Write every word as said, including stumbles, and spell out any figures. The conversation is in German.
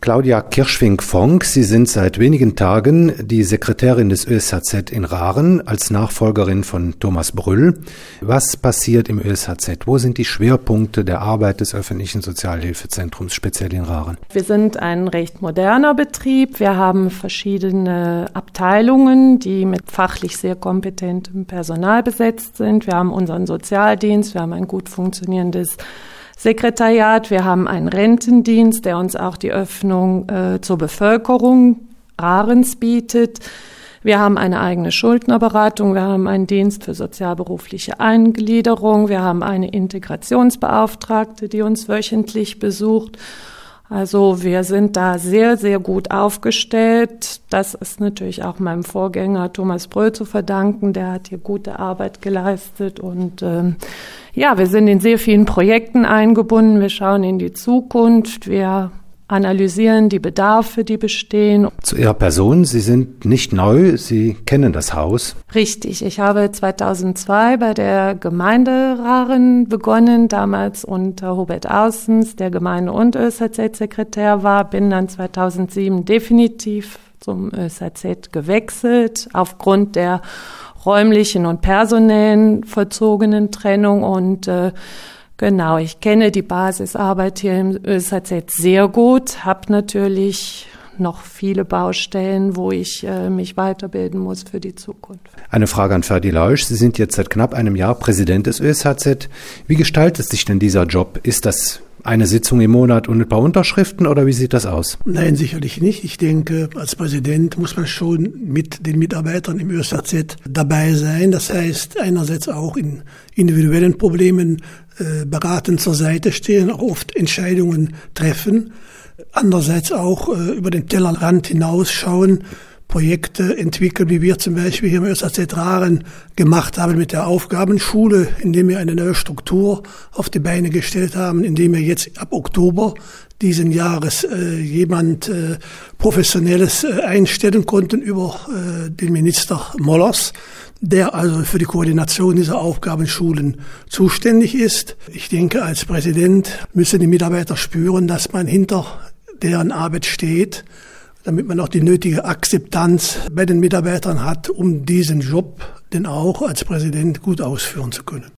Claudia Kirschfink-Fonck, Sie sind seit wenigen Tagen die Sekretärin des Ö S H Z in Rahren als Nachfolgerin von Thomas Brüll. Was passiert im Ö S H Z? Wo sind die Schwerpunkte der Arbeit des öffentlichen Sozialhilfezentrums, speziell in Rahren? Wir sind ein recht moderner Betrieb. Wir haben verschiedene Abteilungen, die mit fachlich sehr kompetentem Personal besetzt sind. Wir haben unseren Sozialdienst, wir haben ein gut funktionierendes Sekretariat, wir haben einen Rentendienst, der uns auch die Öffnung äh, zur Bevölkerung Rahrens bietet. Wir haben eine eigene Schuldnerberatung, wir haben einen Dienst für sozialberufliche Eingliederung, wir haben eine Integrationsbeauftragte, die uns wöchentlich besucht. Also wir sind da sehr, sehr gut aufgestellt. Das ist natürlich auch meinem Vorgänger Thomas Brüll zu verdanken. Der hat hier gute Arbeit geleistet und ähm, ja, wir sind in sehr vielen Projekten eingebunden. Wir schauen in die Zukunft. Wir analysieren die Bedarfe, die bestehen. Zu Ihrer Person, Sie sind nicht neu, Sie kennen das Haus. Richtig, ich habe zweitausendzwei bei der Gemeinde Rahren begonnen, damals unter Hubert Außens, der Gemeinde- und Ö S H Z-Sekretär war, bin dann zweitausendsieben definitiv zum Ö S H Z gewechselt, aufgrund der räumlichen und personellen vollzogenen Trennung und äh, Genau, ich kenne die Basisarbeit hier im Ö S H Z sehr gut, habe natürlich noch viele Baustellen, wo ich äh, mich weiterbilden muss für die Zukunft. Eine Frage an Ferdi Leusch. Sie sind jetzt seit knapp einem Jahr Präsident des Ö S H Z. Wie gestaltet sich denn dieser Job? Ist das eine Sitzung im Monat und ein paar Unterschriften oder wie sieht das aus? Nein, sicherlich nicht. Ich denke, als Präsident muss man schon mit den Mitarbeitern im Ö S H Z dabei sein. Das heißt, einerseits auch in individuellen Problemen äh, beratend zur Seite stehen, auch oft Entscheidungen treffen. Andererseits auch äh, über den Tellerrand hinausschauen, Projekte entwickeln, wie wir zum Beispiel hier im Ö S H Z Rahren gemacht haben mit der Aufgabenschule, indem wir eine neue Struktur auf die Beine gestellt haben, indem wir jetzt ab Oktober diesen Jahres äh, jemand äh, Professionelles äh, einstellen konnten über äh, den Minister Mollers, der also für die Koordination dieser Aufgabenschulen zuständig ist. Ich denke, als Präsident müssen die Mitarbeiter spüren, dass man hinter deren Arbeit steht, damit man auch die nötige Akzeptanz bei den Mitarbeitern hat, um diesen Job denn auch als Präsident gut ausführen zu können.